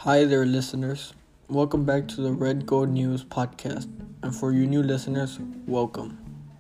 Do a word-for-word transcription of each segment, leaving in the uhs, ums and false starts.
Hi there, listeners. Welcome back to the Red Gold News podcast. And for you new listeners, welcome.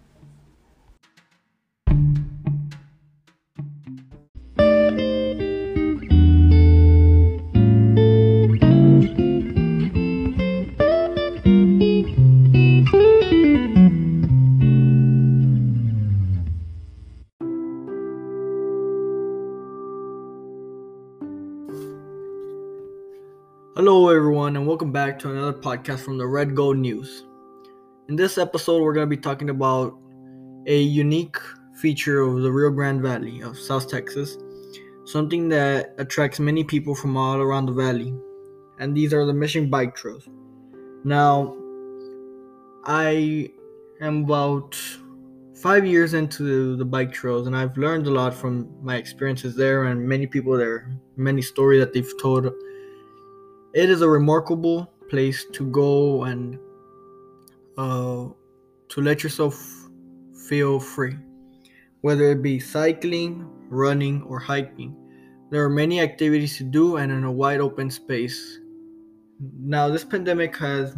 Hello, everyone, and welcome back to another podcast from the Red Gold News. In this episode, we're going to be talking about a unique feature of the Rio Grande Valley of South Texas, something that attracts many people from all around the valley, and these are the Mission Bike Trails. Now, I am about five years into the bike trails, and I've learned a lot from my experiences there and many people there, many stories that they've told. It is a remarkable place to go and uh, to let yourself feel free, whether it be cycling, running, or hiking. There are many activities to do and in a wide open space. Now, this pandemic has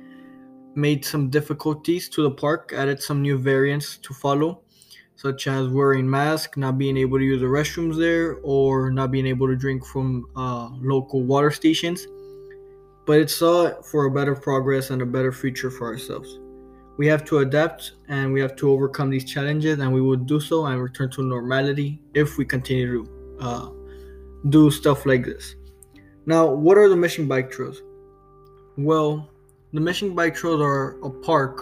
made some difficulties to the park, added some new variants to follow, such as wearing masks, not being able to use the restrooms there, or not being able to drink from uh, local water stations. But it's all for a better progress and a better future for ourselves. We have to adapt and we have to overcome these challenges, and we will do so and return to normality if we continue to uh, do stuff like this. Now, what are the Mission Bike Trails? Well, the Mission Bike Trails are a park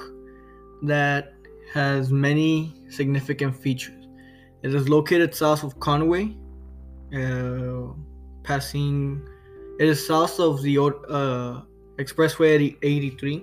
that has many significant features. It is located south of Conway, uh, passing It is south of the uh, Expressway eighty-three,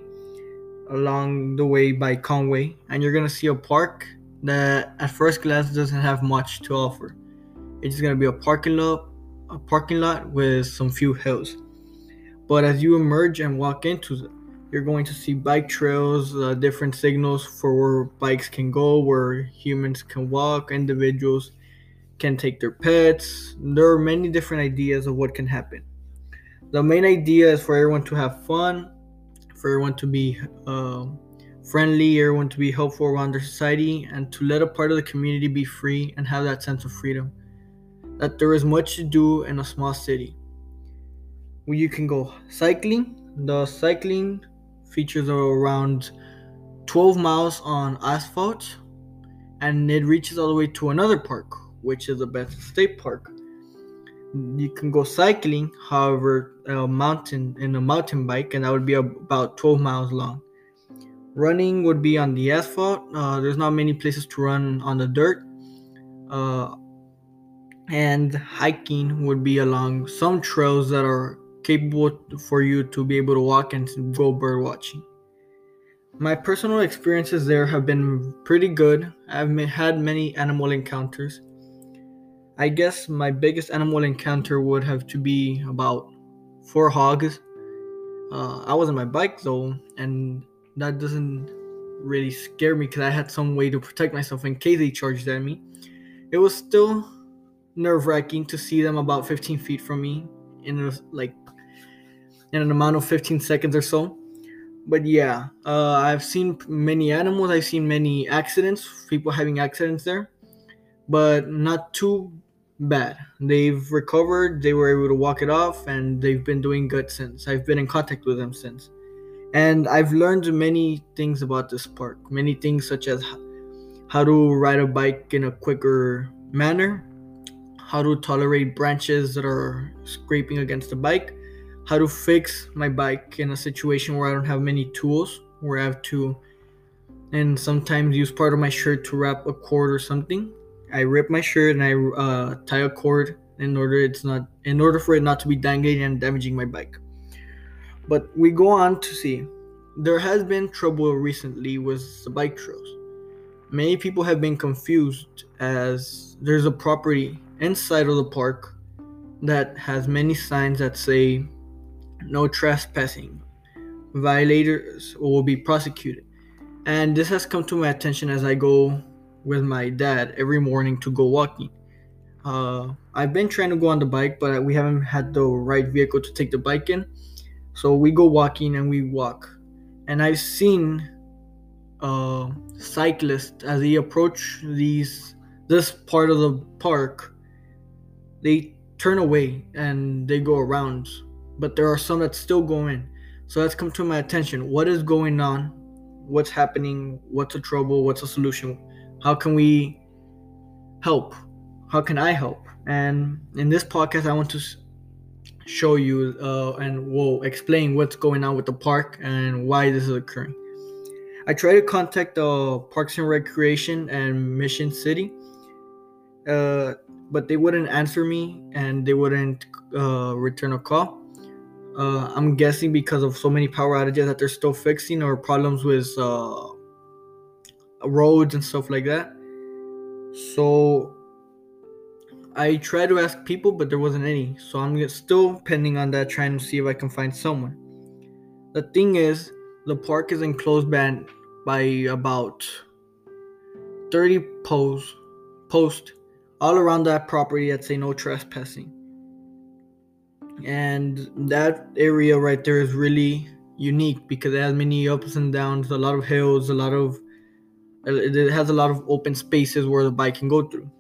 along the way by Conway, and you're gonna see a park that at first glance doesn't have much to offer. It's gonna be a parking lot, a parking lot with some few hills. But as you emerge and walk into it, you're going to see bike trails, uh, different signals for where bikes can go, where humans can walk, individuals can take their pets. There are many different ideas of what can happen. The main idea is for everyone to have fun, for everyone to be uh, friendly, everyone to be helpful around their society, and to let a part of the community be free and have that sense of freedom. That there is much to do in a small city. Where you can go cycling. The cycling features are around twelve miles on asphalt, and it reaches all the way to another park, which is the Bethel State Park. You can go cycling, however, a mountain in a mountain bike, and that would be about twelve miles long. Running would be on the asphalt. Uh, there's not many places to run on the dirt. Uh, and hiking would be along some trails that are capable for you to be able to walk and go bird watching. My personal experiences there have been pretty good. I've had many animal encounters. I guess my biggest animal encounter would have to be about four hogs. Uh, I was on my bike though, and that doesn't really scare me because I had some way to protect myself in case they charged at me. It was still nerve-wracking to see them about fifteen feet from me in a, like in an amount of fifteen seconds or so. But yeah, uh, I've seen many animals. I've seen many accidents, people having accidents there, but not too bad. They've recovered, they were able to walk it off, and they've been doing good since. I've been in contact with them since. And I've learned many things about this park. Many things such as how to ride a bike in a quicker manner, how to tolerate branches that are scraping against the bike, how to fix my bike in a situation where I don't have many tools, where I have to and sometimes use part of my shirt to wrap a cord or something. I rip my shirt and I uh, tie a cord in order it's not in order for it not to be dangling and damaging my bike. But we go on to see there has been trouble recently with the bike trails. Many people have been confused as there's a property inside of the park that has many signs that say no trespassing. Violators will be prosecuted. And this has come to my attention as I go with my dad every morning to go walking. Uh, I've been trying to go on the bike, but we haven't had the right vehicle to take the bike in. So we go walking and we walk. And I've seen uh, cyclists as they approach these this part of the park, they turn away and they go around. But there are some that still go in. So that's come to my attention. What is going on? What's happening? What's the trouble? What's the solution? How can we help? How can I help? And in this podcast, I want to show you uh, and will explain what's going on with the park and why this is occurring. I tried to contact the uh, Parks and Recreation and Mission City, uh, but they wouldn't answer me and they wouldn't uh, return a call. Uh, I'm guessing because of so many power outages that they're still fixing, or problems with uh, roads and stuff like that. So I tried to ask people, but there wasn't any. So I'm still pending on that, trying to see if I can find someone. The thing is, the park is enclosed by, by about thirty posts, posts all around that property that say no trespassing. And that area right there is really unique because it has many ups and downs, a lot of hills, a lot of it has a lot of open spaces where the bike can go through.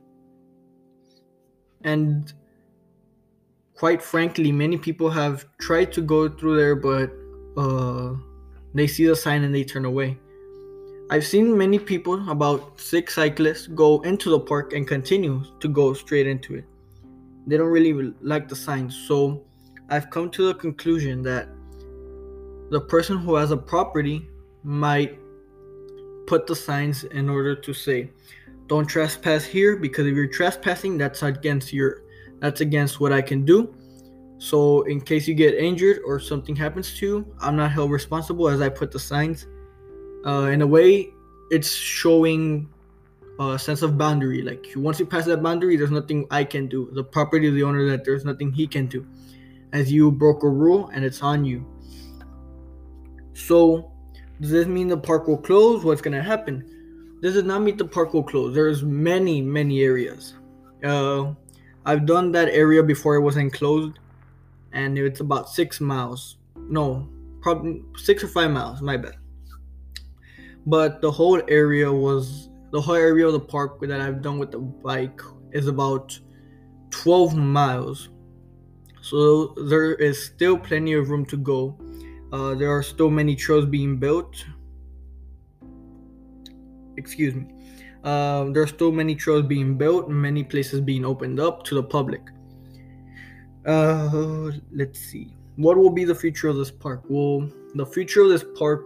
And quite frankly, many people have tried to go through there, but uh, they see the sign and they turn away. I've seen many people, about six cyclists, go into the park and continue to go straight into it. They don't really like the signs. So I've come to the conclusion that the person who has a property might put the signs in order to say, don't trespass here, because if you're trespassing, that's against your that's against what I can do. So in case you get injured or something happens to you, I'm not held responsible, as I put the signs. Uh, in a way, it's showing a sense of boundary. Like, once you pass that boundary, there's nothing I can do. The property of the owner, that there's nothing he can do, as you broke a rule and it's on you. So does this mean the park will close? What's going to happen? This does not mean the park will close. There's many, many areas. Uh, I've done that area before it was enclosed, and it's about six miles. No, probably six or five miles, my bad. But the whole area was, the whole area of the park that I've done with the bike is about twelve miles. So there is still plenty of room to go. Uh, there are still many trails being built. Excuse me. Uh, there are still many trails being built, many places being opened up to the public. Uh, let's see. What will be the future of this park? Well, the future of this park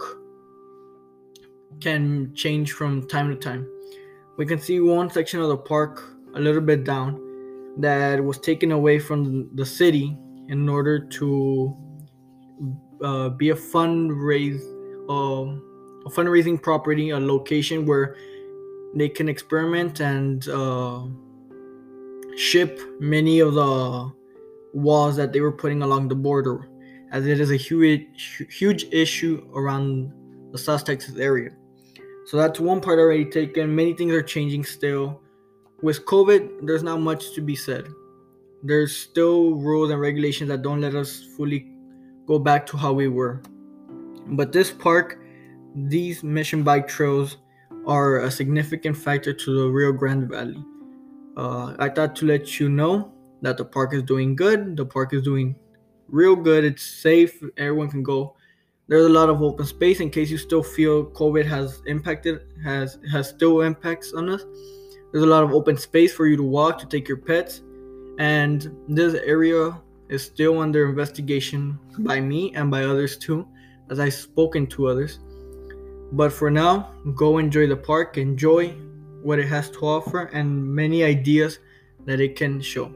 can change from time to time. We can see one section of the park a little bit down that was taken away from the city in order to uh, be a fundraise, uh, a fundraising property, a location where they can experiment and uh, ship many of the walls that they were putting along the border, as it is a huge, huge issue around the South Texas area. So that's one part already taken. Many things are changing still. With COVID, there's not much to be said. There's still rules and regulations that don't let us fully go back to how we were. But this park, these Mission Bike Trails, are a significant factor to the Rio Grande Valley. Uh, I thought to let you know that the park is doing good. The park is doing real good. It's safe. Everyone can go. There's a lot of open space in case you still feel COVID has impacted, has has still impacts on us. There's a lot of open space for you to walk, to take your pets. And this area is still under investigation by me and by others too, as I've spoken to others. But for now, go enjoy the park, enjoy what it has to offer, and many ideas that it can show.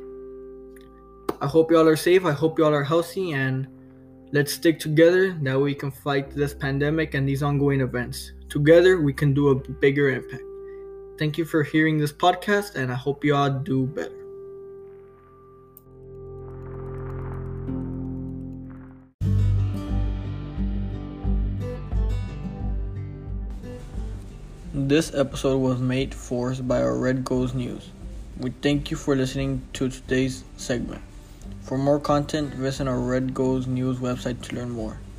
I hope y'all are safe. I hope y'all are healthy, and let's stick together that we can fight this pandemic and these ongoing events. Together, we can do a bigger impact. Thank you for hearing this podcast, and I hope y'all do better. This episode was made for us by our Red Goes News. We thank you for listening to today's segment. For more content, visit our Red Goes News website to learn more.